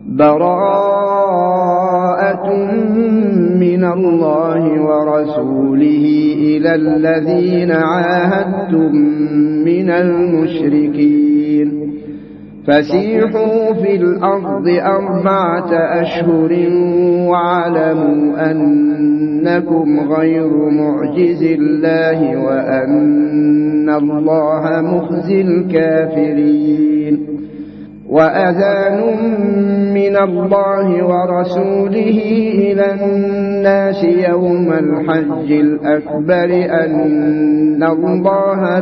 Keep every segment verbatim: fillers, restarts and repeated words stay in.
براءة من الله ورسوله إلى الذين عاهدتم من المشركين فسيحوا في الأرض أربعة أشهر واعلموا أنكم غير معجز الله وأن الله مخزي الكافرين وأذان من الله ورسوله إلى الناس يوم الحج الأكبر أن الله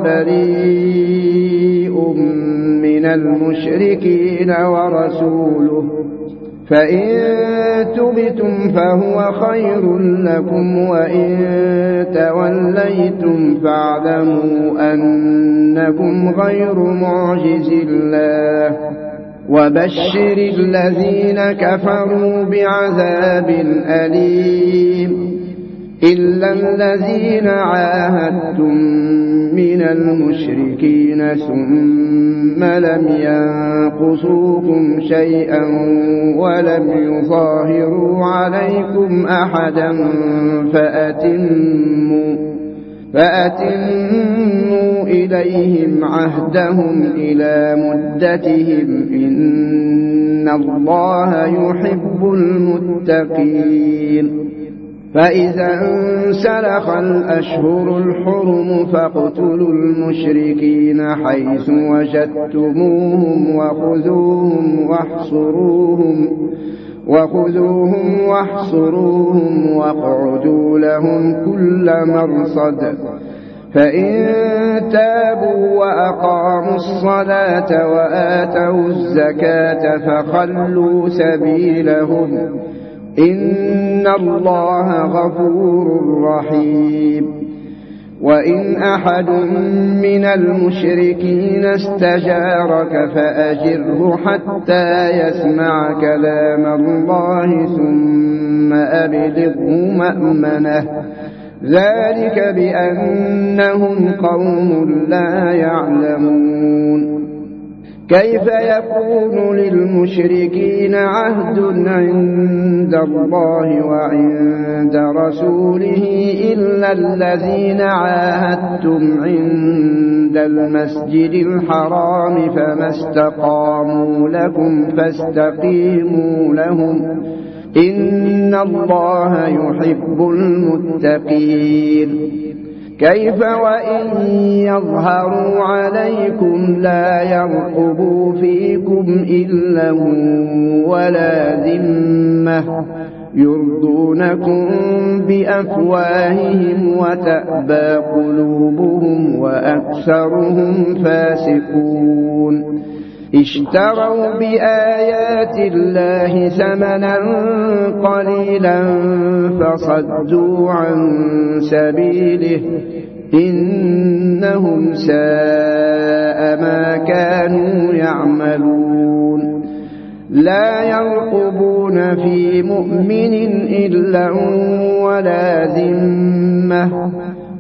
بريء من المشركين ورسوله فإن تبتم فهو خير لكم وإن توليتم فاعلموا أنكم غير معجز الله وبشر الذين كفروا بعذاب أليم إلا الذين عاهدتم من المشركين ثم لم ينقصوكم شيئا ولم يظاهروا عليكم أحدا فأتموا فأتموا إليهم عهدهم إلى مدتهم إن الله يحب المتقين فإذا انسلخ الأشهر الحرم فاقتلوا المشركين حيث وجدتموهم وخذوهم واحصروهم وخذوهم واحصروهم واقعدوا لهم كل مرصد فإن تابوا وأقاموا الصلاة وآتوا الزكاة فخلوا سبيلهم إن الله غفور رحيم وإن أحد من المشركين استجارك فأجره حتى يسمع كلام الله ثم أبلغه مأمنه ذلك بأنهم قوم لا يعلمون كيف يكون للمشركين عهد عند الله وعند رسوله إلا الذين عاهدتم عند المسجد الحرام فما استقاموا لكم فاستقيموا لهم إن الله يحب المتقين كيف وإن يظهروا عليكم لا يرقبوا فيكم إلا ولا ذمة يرضونكم بأفواههم وتأبى قلوبهم وأكثرهم فاسقون اشتروا بآيات الله ثمنا قليلا فصدوا عن سبيله إنهم ساء ما كانوا يعملون لا يرقبون في مؤمن إلا ولا ذمة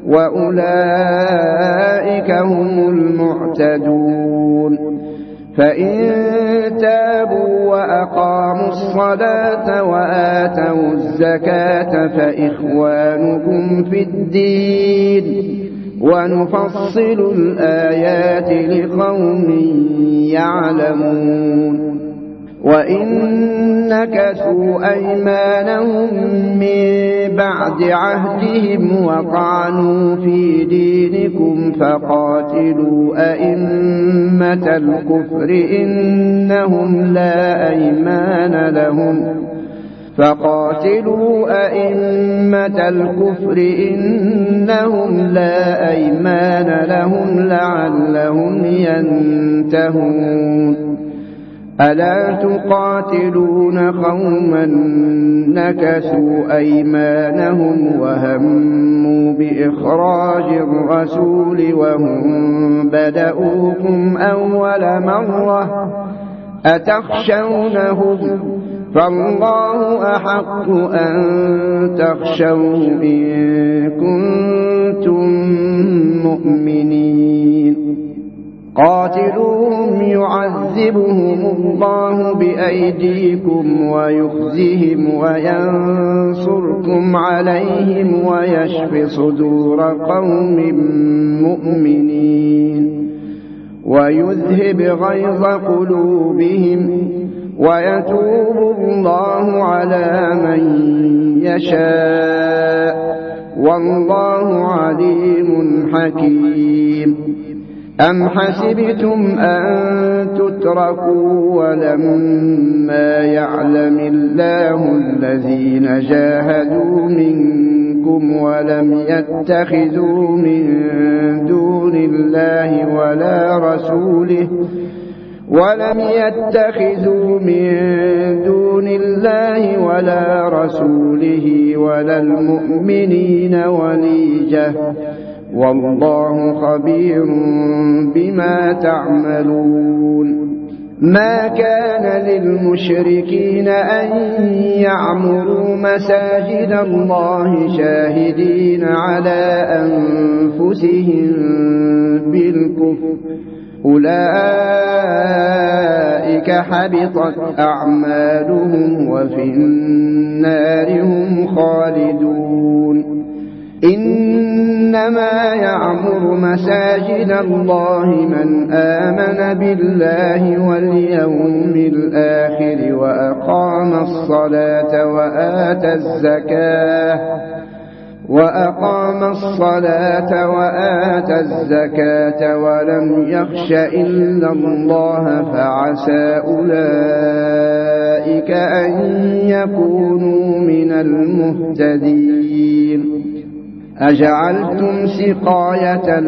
وأولئك هم المعتدون فإن تابوا وأقاموا الصلاة وآتوا الزكاة فإخوانكم في الدين ونفصل الآيات لقوم يعلمون وإن نكثوا أيمانهم من بعد عهدهم وطعنوا في دينكم فقاتلوا أئمة الكفر إنهم لا أيمان لهم فقاتلوا أئمة الكفر إنهم لا أيمان لهم لعلهم ينتهون ألا تقاتلون قوما نكثوا أيمانهم وهموا بإخراج الرسول وهم بدؤوكم أول مرة أتخشونهم فالله أحق أن تخشوه إن كنتم مؤمنين قاتلوهم يعذبهم الله بأيديكم ويخزهم وينصركم عليهم ويشف صدور قوم مؤمنين ويذهب غيظ قلوبهم ويتوب الله على من يشاء والله عليم حكيم. أم حسبتم أن تتركوا ولما يعلم الله الذين جاهدوا منكم ولم يتخذوا من دون الله ولا رسوله ولم يتخذوا من دون الله ولا رسوله ولا المؤمنين وليجة والله خبير بما تعملون. ما كان للمشركين أن يعمروا مساجد الله شاهدين على أنفسهم بالكفر أولئك حبطت أعمالهم وفي النار هم خالدون. إنما يعمر مساجد الله من آمن بالله واليوم الآخر وأقام الصلاة وآتى الزكاة وأقام الصلاة وآتى الزكاة ولم يخش إلا الله فعسى أولئك أن يكونوا من المهتدين. أجعلتم سقاية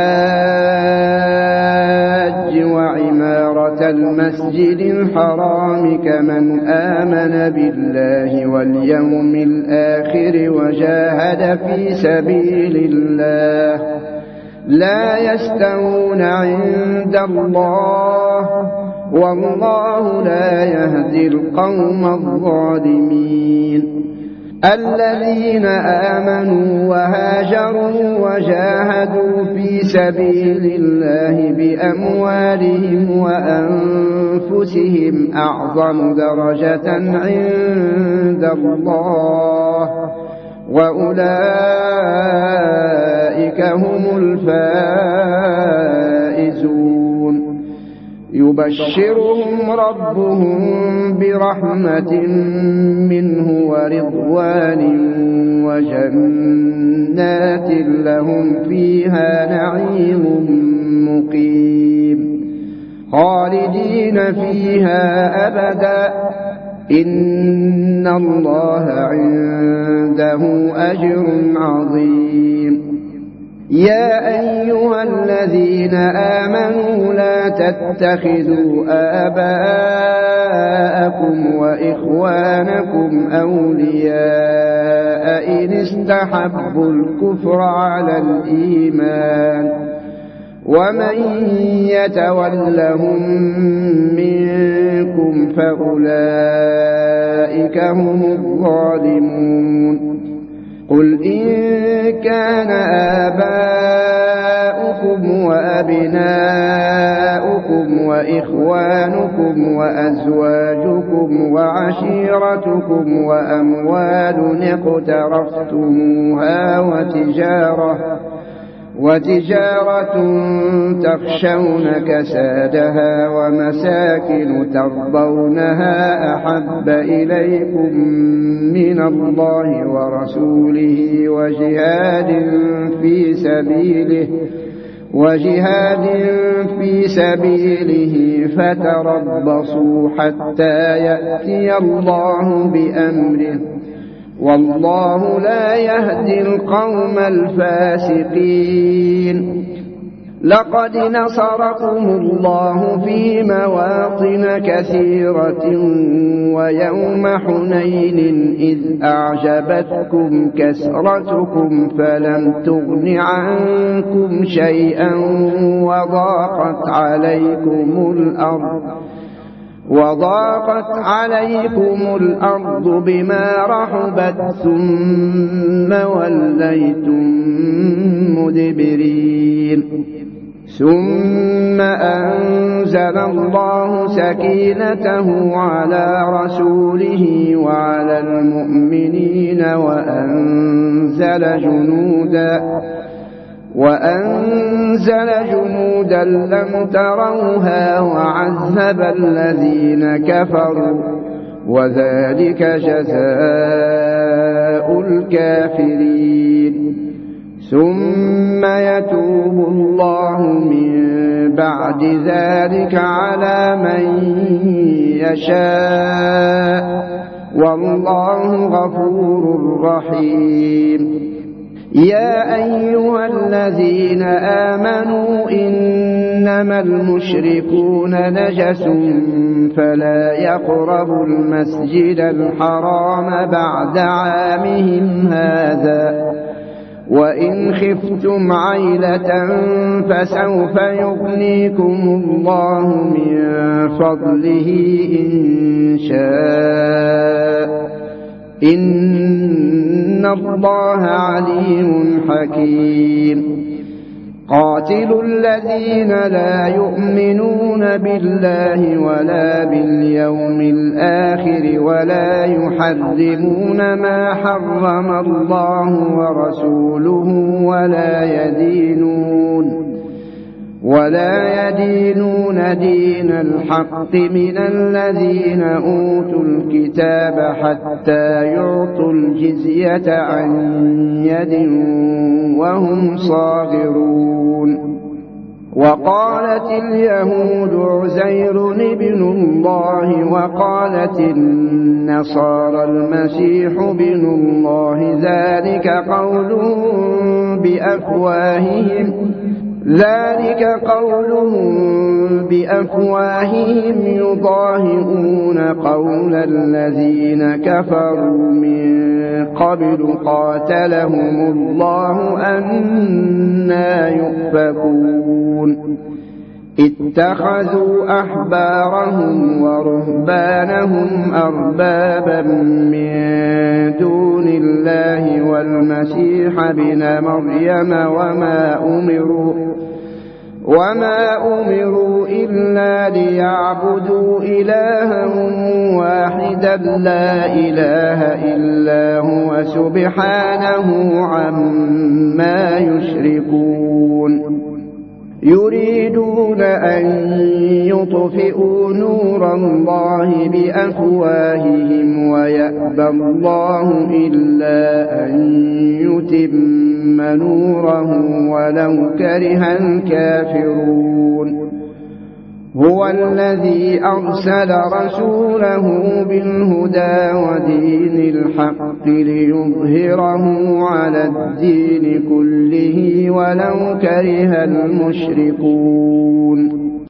الحاج وعمارة المسجد الحرام كمن آمن بالله واليوم الآخر وجاهد في سبيل الله لا يستوون عند الله والله لا يهدي القوم الظالمين. الذين آمنوا وهاجروا وجاهدوا في سبيل الله بأموالهم وأنفسهم أعظم درجة عند الله وأولئك هم الفائزون. يبشرهم ربهم برحمة منه ورضوان وجنات لهم فيها نعيم مقيم خالدين فيها أبدا إن الله عنده أجر عظيم. يا أيها الذين آمنوا لا تتخذوا آباءكم وإخوانكم أولياء إن استحبوا الكفر على الإيمان ومن يتولهم منكم فأولئك هم الظالمون. قل إن كان آباؤكم وأبناؤكم وإخوانكم وأزواجكم وعشيرتكم وأموال اقترفتموها وتجارة وتجارة تخشون كسادها ومساكن ترضونها أحب إليكم من الله ورسوله وجهاد في سبيله وجهاد في سبيله فتربصوا حتى يأتي الله بأمره والله لا يهدي القوم الفاسقين. لقد نصركم الله في مواطن كثيرة ويوم حنين إذ أعجبتكم كثرتكم فلم تغن عنكم شيئا وضاقت عليكم الأرض وضاقت عليكم الأرض بما رحبت ثم وليتم مدبرين. ثم أنزل الله سكينته على رسوله وعلى المؤمنين وأنزل جنودا وأنزل جنودا لم تروها وعذب الذين كفروا وذلك جزاء الكافرين ثم يتوب الله من بعد ذلك على من يشاء والله غفور رحيم يا أيها الذين آمنوا إنما المشركون نجس فلا يقربوا المسجد الحرام بعد عامهم هذا وإن خفتم عيلة فسوف يغنيكم الله من فضله إن شاء إن الله عليم حكيم قاتلوا الذين لا يؤمنون بالله ولا باليوم الآخر ولا يحرمون ما حرم الله ورسوله ولا يدينون ولا يدينون دين الحق من الذين أوتوا الكتاب حتى يعطوا الجزية عن يد وهم صاغرون وقالت اليهود عزير ابن الله وقالت النصارى المسيح ابن الله ذلك قولهم بأفواههم ذلك قولهم بأفواههم يضاهئون قول الذين كفروا من قبل قاتلهم الله أنى يؤفكون اتخذوا أحبارهم ورهبانهم أربابا من دون الله والمسيح ابن مريم وما أمروا وما أمروا إلا ليعبدوا إلها واحدا لا إله إلا هو سبحانه عما يشركون يريدون أن يطفئوا نور الله بأفواههم ويأبى الله إلا أن يتم نوره ولو كره الكافرون هو الذي أرسل رسوله بالهدى ودين الحق ليظهره على الدين كله ولو كره المشركون